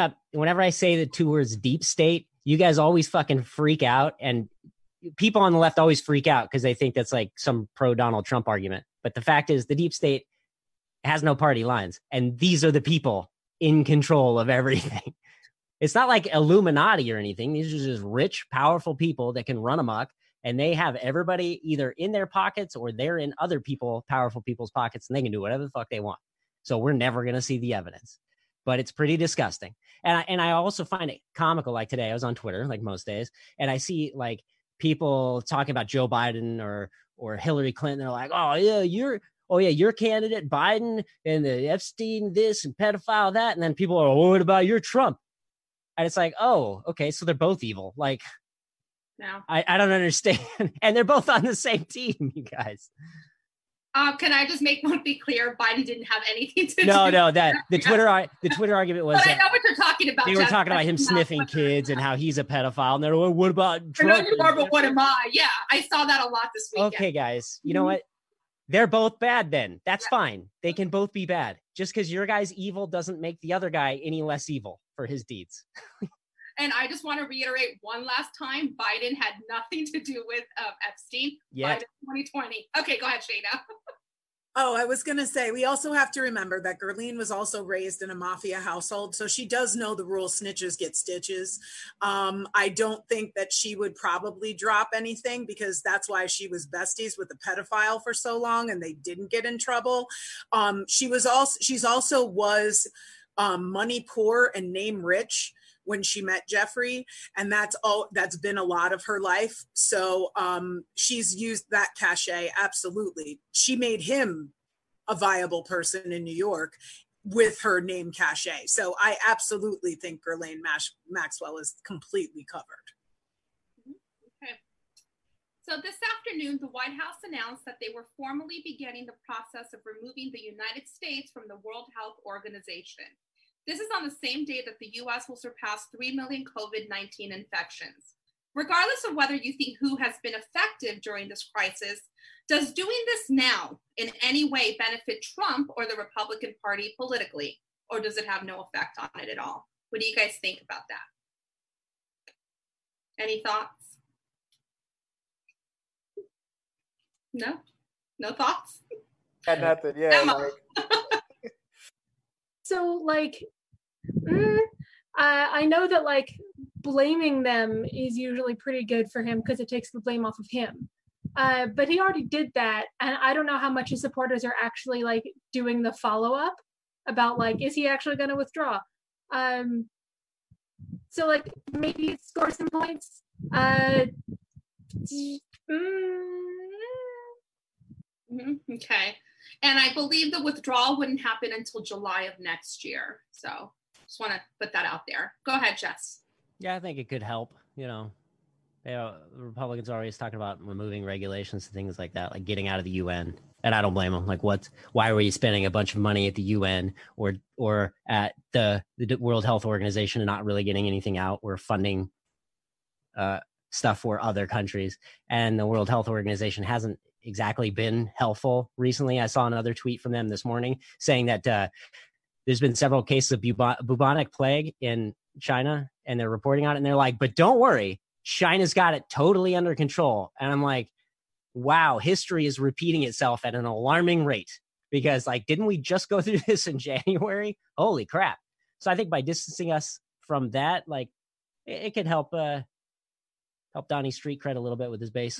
Speaker 5: I say the two words deep state, you guys always fucking freak out. And people on the left always freak out because they think that's like some pro Donald Trump argument. But the fact is the deep state has no party lines. And these are the people in control of everything. It's not like Illuminati or anything. These are just rich, powerful people that can run amok. And they have everybody either in their pockets or they're in other powerful people's pockets, and they can do whatever the fuck they want. So we're never going to see the evidence, but it's pretty disgusting. And I also find it comical. Like today, I was on Twitter, like most days, and I see like people talking about Joe Biden or Hillary Clinton. They're like, oh yeah, your candidate Biden and the Epstein this and pedophile that, and then people are, oh, what about your Trump? And it's like, oh, okay, so they're both evil. Like.
Speaker 2: No.
Speaker 5: I don't understand. And they're both on the same team, you guys.
Speaker 2: Can I just make one thing clear? Biden didn't have anything to do.
Speaker 5: No, that the Twitter argument was.
Speaker 2: But I know what you're talking about.
Speaker 5: They were talking about him sniffing kids and how he's a pedophile. And they're like, what about Trump?
Speaker 2: I know you are, but what am I? Yeah, I saw that a lot this weekend.
Speaker 5: Okay, guys, you know what? They're both bad then. That's fine. They can both be bad. Just because your guy's evil doesn't make the other guy any less evil for his deeds.
Speaker 2: And I just want to reiterate one last time, Biden had nothing to do with Epstein.
Speaker 5: Yeah.
Speaker 2: Biden 2020. Okay, go ahead, Shayna.
Speaker 3: Oh, I was going to say, we also have to remember that Ghislaine was also raised in a mafia household, so she does know the rule, snitches get stitches. I don't think that she would probably drop anything because that's why she was besties with the pedophile for so long and they didn't get in trouble. She's also was money poor and name rich when she met Jeffrey, and that's been a lot of her life. So she's used that cachet. Absolutely. She made him a viable person in New York with her name cachet. So I absolutely think Ghislaine Maxwell is completely covered.
Speaker 2: Okay. So this afternoon, the White House announced that they were formally beginning the process of removing the United States from the World Health Organization. This is on the same day that the U.S. will surpass 3 million COVID-19 infections. Regardless of whether you think WHO has been effective during this crisis, does doing this now in any way benefit Trump or the Republican Party politically, or does it have no effect on it at all? What do you guys think about that? Any thoughts? No? No thoughts?
Speaker 4: Got nothing, yeah.
Speaker 2: Emma.
Speaker 7: So, like, I know that, like, blaming them is usually pretty good for him because it takes the blame off of him. But he already did that, and I don't know how much his supporters are actually, like, doing the follow-up about, like, is he actually going to withdraw? So, like, maybe it scores some points.
Speaker 2: Okay. And I believe the withdrawal wouldn't happen until July of next year. So just want to put that out there. Go ahead, Jess.
Speaker 5: Yeah, I think it could help. The Republicans are always talking about removing regulations and things like that, like getting out of the UN. And I don't blame them. Like, why were you spending a bunch of money at the UN or at the World Health Organization and not really getting anything out? We're funding stuff for other countries. And the World Health Organization hasn't exactly been helpful recently. I saw another tweet from them this morning saying that there's been several cases of bubonic plague in China, and they're reporting on it. And they're like, but don't worry, China's got it totally under control. And I'm like, wow, history is repeating itself at an alarming rate because, like, didn't we just go through this in January? Holy crap. So I think by distancing us from that, like, it could help Donnie's street cred a little bit with his base.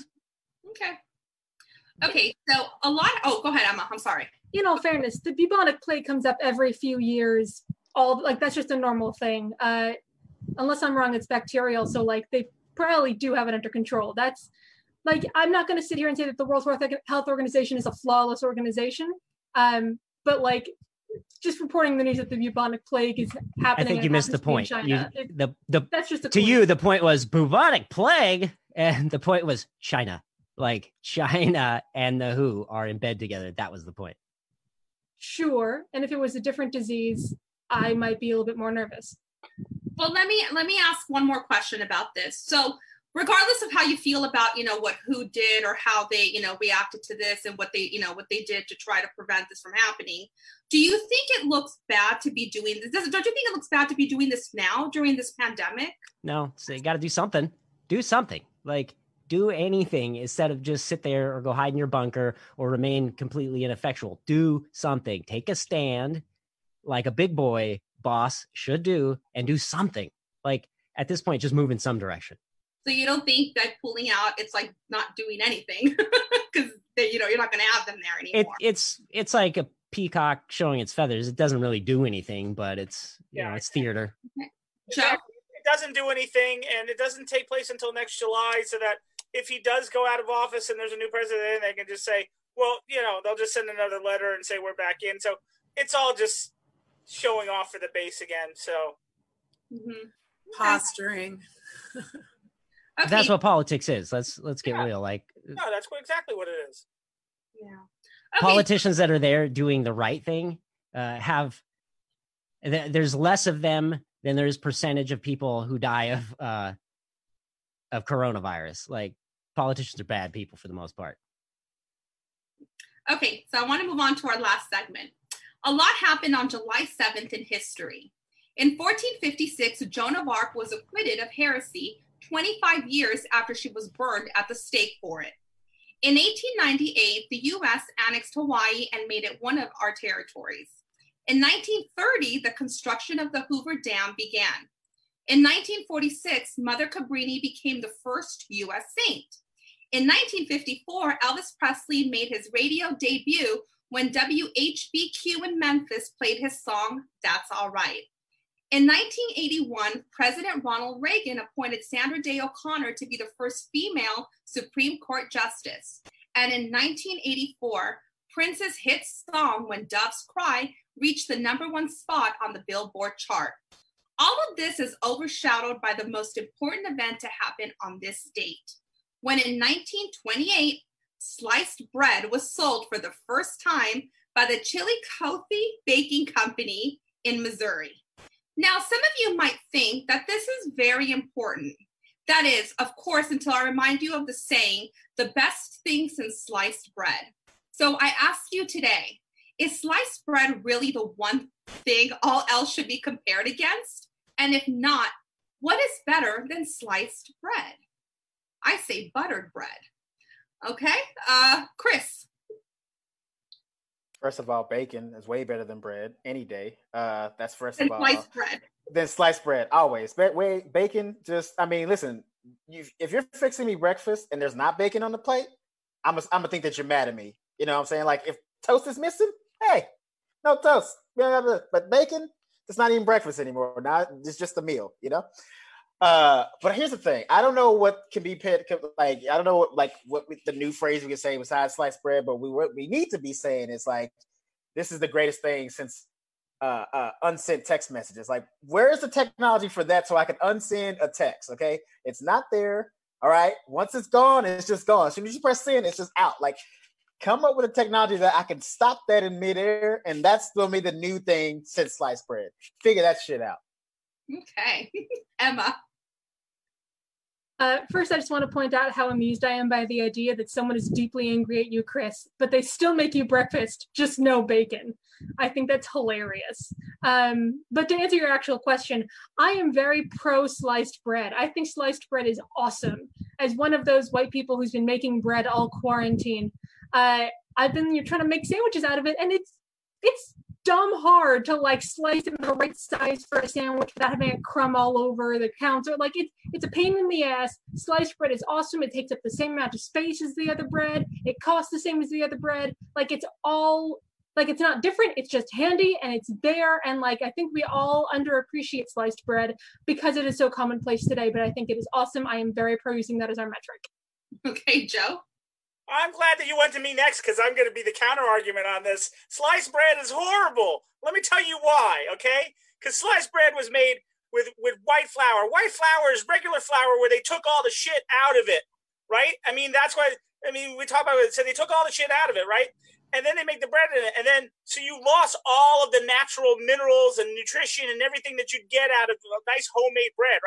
Speaker 2: Okay, so go ahead, Emma. I'm sorry.
Speaker 7: In all fairness, the bubonic plague comes up every few years. That's just a normal thing. Unless I'm wrong, it's bacterial. So, like, they probably do have it under control. That's, like, I'm not going to sit here and say that the World Health Organization is a flawless organization. But, like, just reporting the news that the bubonic plague is happening.
Speaker 5: I think you missed the point.
Speaker 7: That's just
Speaker 5: you. The point was bubonic plague, and the point was China. Like, China and the WHO are in bed together. That was the point.
Speaker 7: Sure. And if it was a different disease, I might be a little bit more nervous.
Speaker 2: Well, let me ask one more question about this. So regardless of how you feel about, what who did or how they, reacted to this and what they did to try to prevent this from happening, do you think it looks bad to be doing this? Don't you think it looks bad to be doing this now during this pandemic?
Speaker 5: No, so you got to do something. Do something. Like, do anything instead of just sit there or go hide in your bunker or remain completely ineffectual. Do something. Take a stand like a big boy boss should do and do something. Like, at this point, just move in some direction.
Speaker 2: So you don't think that pulling out, it's like not doing anything because you're not going to have them there anymore.
Speaker 5: It's like a peacock showing its feathers. It doesn't really do anything, but it's it's theater.
Speaker 2: Okay.
Speaker 6: Exactly. It doesn't do anything, and it doesn't take place until next July. So that if he does go out of office and there's a new president, they can just say, well, they'll just send another letter and say we're back in. So it's all just showing off for the base again. So
Speaker 3: posturing.
Speaker 2: Okay.
Speaker 5: That's what politics is. Let's get real. Like,
Speaker 6: no, that's exactly what it is.
Speaker 2: Yeah. Okay.
Speaker 5: Politicians that are there doing the right thing there's less of them than there's percentage of people who die of coronavirus. Like, politicians are bad people for the most part.
Speaker 2: Okay, so I want to move on to our last segment. A lot happened on July 7th in history. In 1456, Joan of Arc was acquitted of heresy 25 years after she was burned at the stake for it. In 1898, the U.S. annexed Hawaii and made it one of our territories. In 1930, the construction of the Hoover Dam began. In 1946, Mother Cabrini became the first U.S. saint. In 1954, Elvis Presley made his radio debut when WHBQ in Memphis played his song, That's All Right. In 1981, President Ronald Reagan appointed Sandra Day O'Connor to be the first female Supreme Court justice. And in 1984, Prince's hit song, When Doves Cry, reached the #1 spot on the Billboard chart. All of this is overshadowed by the most important event to happen on this date, when in 1928, sliced bread was sold for the first time by the Chillicothe Baking Company in Missouri. Now, some of you might think that this is very important. That is, of course, until I remind you of the saying, the best thing since sliced bread. So I ask you today, is sliced bread really the one thing all else should be compared against? And if not, what is better than sliced bread? I say buttered bread. Okay, Chris.
Speaker 4: First of all, bacon is way better than bread any day. That's first of all.
Speaker 2: Sliced bread.
Speaker 4: Then sliced bread, always. Bacon, listen, if you're fixing me breakfast and there's not bacon on the plate, I'm gonna think that you're mad at me. You know what I'm saying? Like, if toast is missing, hey, no toast. But bacon, it's not even breakfast anymore. Now it's just a meal, But here's the thing. I don't know what can be picked. Like, I don't know what the new phrase we can say besides sliced bread. But what we need to be saying is like, this is the greatest thing since unsent text messages. Like, where's the technology for that so I can unsend a text? Okay, it's not there. All right. Once it's gone, it's just gone. As soon as you press send, it's just out. Like, come up with a technology that I can stop that in midair, and that's gonna be the new thing since sliced bread. Figure that shit out.
Speaker 2: Okay, Emma.
Speaker 7: First, I just want to point out how amused I am by the idea that someone is deeply angry at you, Chris, but they still make you breakfast, just no bacon. I think that's hilarious. But to answer your actual question, I am very pro sliced bread. I think sliced bread is awesome. As one of those white people who's been making bread all quarantine, I've been trying to make sandwiches out of it, and it's dumb hard to like slice it in the right size for a sandwich without having a crumb all over the counter. Like, it's a pain in the ass. Sliced bread is awesome. It takes up the same amount of space as the other bread. It costs the same as the other bread. Like, it's all like, it's not different. It's just handy and it's there. And like, I think we all underappreciate sliced bread because it is so commonplace today, but I think it is awesome. I am very pro using that as our metric.
Speaker 2: Okay, Joe.
Speaker 6: I'm glad that you went to me next because I'm going to be the counter argument on this. Sliced bread is horrible. Let me tell you why, okay? Because sliced bread was made with white flour. White flour is regular flour where they took all the shit out of it, right? I mean, that's why, we talk about it. So they took all the shit out of it, right? And then they make the bread in it. And then, so you lost all of the natural minerals and nutrition and everything that you'd get out of a nice homemade bread, right?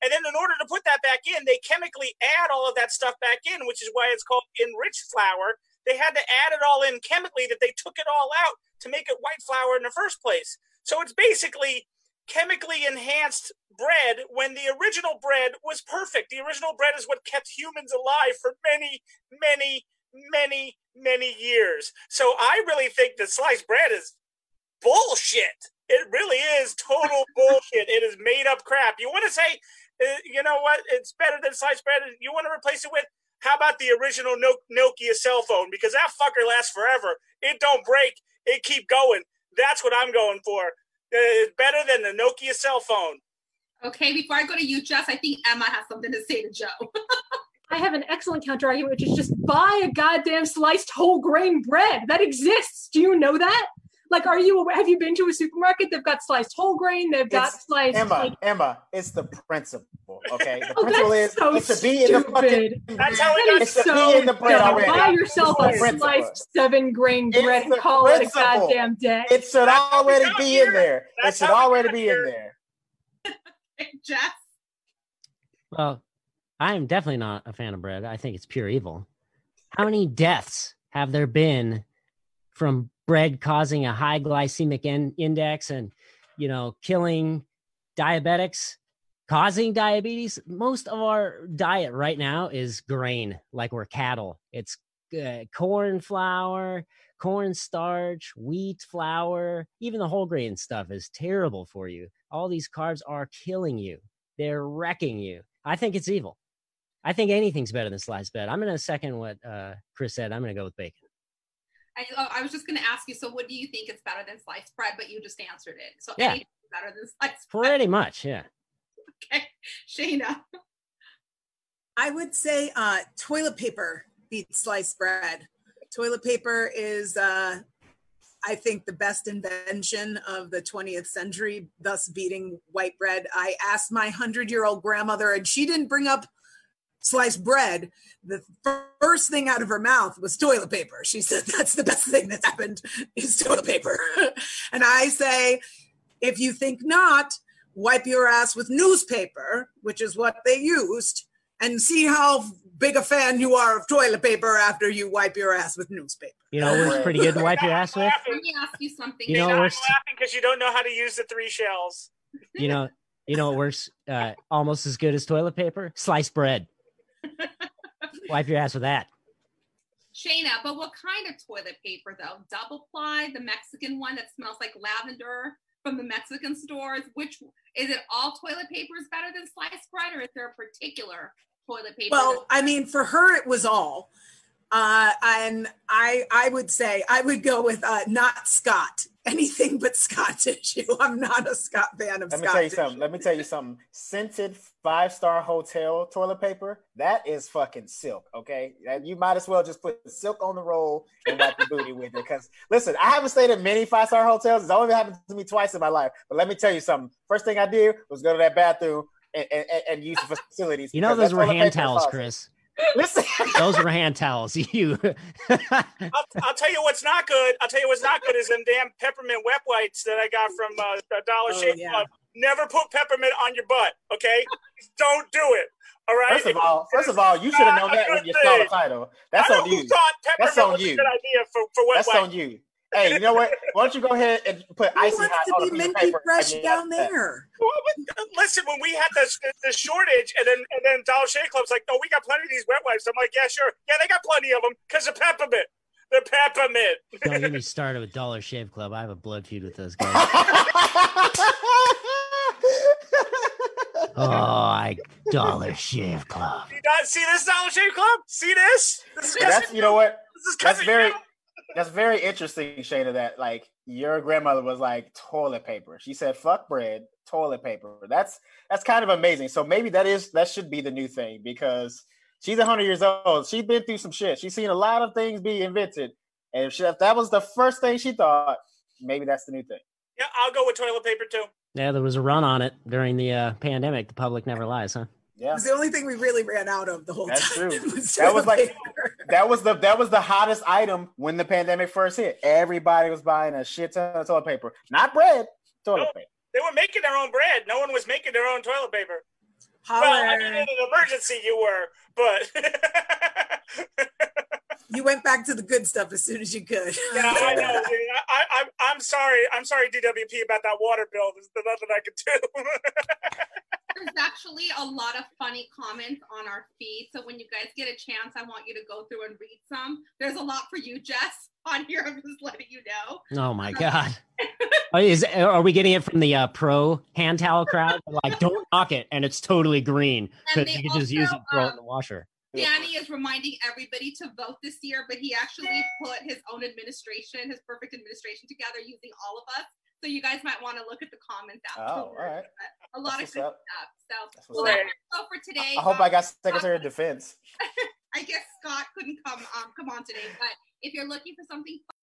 Speaker 6: And then in order to put that back in, they chemically add all of that stuff back in, which is why it's called enriched flour. They had to add it all in chemically, that they took it all out to make it white flour in the first place. So it's basically chemically enhanced bread when the original bread was perfect. The original bread is what kept humans alive for many, many, many, many years. So I really think that sliced bread is bullshit. It really is total bullshit. It is made up crap. You want to say, you know what, it's better than sliced bread? You want to replace it with, how about the original Nokia cell phone? Because that fucker lasts forever. It don't break. It keep going. That's what I'm going for. It's better than the Nokia cell phone.
Speaker 2: Okay, before I go to you, Jess, I think Emma has something to say to Joe.
Speaker 7: I have an excellent counter argument, which is just buy a goddamn sliced whole grain bread. That exists. Do you know that? Like, have you been to a supermarket? They've got sliced whole grain. They've got sliced.
Speaker 4: Emma, it's the principle. Okay, the principle is
Speaker 7: so
Speaker 4: it should be in the fucking.
Speaker 6: That's how it
Speaker 7: That
Speaker 6: is.
Speaker 7: is so
Speaker 4: be in the bread
Speaker 7: dumb.
Speaker 4: already.
Speaker 7: Buy yourself a
Speaker 4: It's the
Speaker 7: sliced 7-grain
Speaker 4: It's
Speaker 7: bread and
Speaker 4: the
Speaker 7: call it a
Speaker 4: principle.
Speaker 7: goddamn day.
Speaker 4: It should already be in there. It
Speaker 6: That's
Speaker 4: should
Speaker 6: how we
Speaker 4: already
Speaker 6: got
Speaker 4: be
Speaker 6: here.
Speaker 4: in there.
Speaker 2: Jess?
Speaker 5: Well, I am definitely not a fan of bread. I think it's pure evil. How many deaths have there been from bread causing a high glycemic index and, killing diabetics, causing diabetes? Most of our diet right now is grain, like we're cattle. It's corn flour, corn starch, wheat flour, even the whole grain stuff is terrible for you. All these carbs are killing you. They're wrecking you. I think it's evil. I think anything's better than sliced bread. I'm going to second what Chris said. I'm going to go with bacon.
Speaker 2: I was just going to ask you, so what do you think is better than sliced bread? But you just answered it. So
Speaker 5: Yeah.
Speaker 2: anything's better than sliced bread.
Speaker 5: Pretty much, yeah.
Speaker 2: Okay. Shayna?
Speaker 3: I would say toilet paper beats sliced bread. Toilet paper is, I think, the best invention of the 20th century, thus beating white bread. I asked my 100-year-old grandmother, and she didn't bring up sliced bread. The first thing out of her mouth was toilet paper. She said, that's the best thing that happened is toilet paper. And I say, if you think not, wipe your ass with newspaper, which is what they used, and see how big a fan you are of toilet paper after you wipe your ass with newspaper.
Speaker 5: You know what works pretty good to wipe your ass with?
Speaker 2: Let me ask you something.
Speaker 5: You know
Speaker 6: I'm
Speaker 5: what
Speaker 6: laughing
Speaker 5: works?
Speaker 6: because you don't know how to use the 3 shells.
Speaker 5: You know what works almost as good as toilet paper? Sliced bread. Wipe your ass with that.
Speaker 2: Shayna, but what kind of toilet paper though? Double ply, the Mexican one that smells like lavender from the Mexican stores? Which is it? All toilet paper is better than sliced bread, or is there a particular toilet paper?
Speaker 3: Well, I mean, for her, it was all. And I would say I would go with not Scott. Anything but Scott tissue. I'm not a Scott fan of Scott tissue.
Speaker 4: Let me tell you something. Scented 5-star hotel toilet paper, that is fucking silk, okay? You might as well just put silk on the roll and wipe your booty with it. Because, listen, I haven't stayed in many 5-star hotels. It's only happened to me twice in my life. But let me tell you something. First thing I did was go to that bathroom and use the facilities.
Speaker 5: You know those were hand towels, Chris.
Speaker 4: Listen,
Speaker 5: those were hand towels. You.
Speaker 6: I'll tell you what's not good. I'll tell you what's not good is them damn peppermint wet wipes that I got from the Dollar Shave Club. Never put peppermint on your butt, okay? Don't do it. All right.
Speaker 4: First of all, you should have known that when you saw the title. That's on you. That's on you.
Speaker 6: Good idea for wet
Speaker 4: That's
Speaker 6: wipes.
Speaker 4: on you. Hey, you know what? Why don't you go ahead and put icy hot on a piece of paper?
Speaker 3: Fresh down there.
Speaker 6: Well, but listen, when we had the shortage, and then Dollar Shave Club's like, "Oh, we got plenty of these wet wipes." I'm like, "Yeah, sure. Yeah, they got plenty of them because of peppermint. The peppermint."
Speaker 5: Don't get me started with Dollar Shave Club. I have a blood feud with those guys. Dollar Shave Club.
Speaker 6: You not see this Dollar Shave Club? See this?
Speaker 4: That's, you know what?
Speaker 6: This is
Speaker 4: That's very interesting, Shayna, that like your grandmother was like toilet paper. She said, fuck bread, toilet paper. That's kind of amazing. So maybe that should be the new thing because she's 100 years old. She's been through some shit. She's seen a lot of things be invented. And if that was the first thing she thought, maybe that's the new thing.
Speaker 6: Yeah, I'll go with toilet paper too.
Speaker 5: Yeah, there was a run on it during the pandemic. The public never lies, huh?
Speaker 3: Yeah. It was the only thing we really ran out of the whole time.
Speaker 4: That's true. That was the hottest item when the pandemic first hit. Everybody was buying a shit ton of toilet paper. Not bread, toilet paper.
Speaker 6: They were making their own bread. No one was making their own toilet paper. Well, I mean, in an emergency you were, but
Speaker 3: You went back to the good stuff as soon as you could.
Speaker 6: yeah, I know. Dude. I'm sorry. I'm sorry, DWP, about that water bill. There's nothing I could do.
Speaker 2: There's actually a lot of funny comments on our feed. So when you guys get a chance, I want you to go through and read some. There's a lot for you, Jess, on here. I'm just letting you know.
Speaker 5: Oh my God. Are we getting it from the pro hand towel crowd? Like, don't knock it, and it's totally green because you can just use it and throw it in the washer.
Speaker 2: Danny is reminding everybody to vote this year, but he actually put his own administration, his perfect administration together using all of us. So you guys might want to look at the comments afterwards.
Speaker 4: Oh, all right.
Speaker 2: A lot
Speaker 4: That's
Speaker 2: of good
Speaker 4: what's up.
Speaker 2: stuff. So, well, that's all for today.
Speaker 4: I hope I got Secretary of Defense.
Speaker 2: I guess Scott couldn't come on today, but if you're looking for something